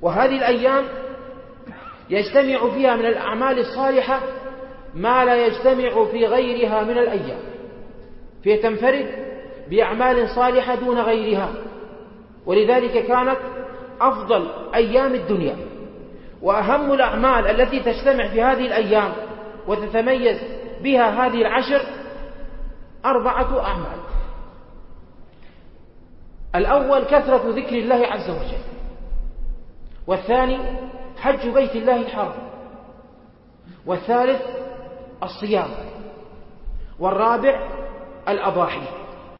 وهذه الأيام يجتمع فيها من الأعمال الصالحة ما لا يجتمع في غيرها من الأيام، فهي تنفرد بأعمال صالحة دون غيرها، ولذلك كانت أفضل أيام الدنيا. وأهم الأعمال التي تجتمع في هذه الأيام وتتميز بها هذه العشر 4 أعمال. الأول كثرة ذكر الله عز وجل، والثاني حج بيت الله الحرام، والثالث الصيام، والرابع الأضاحي.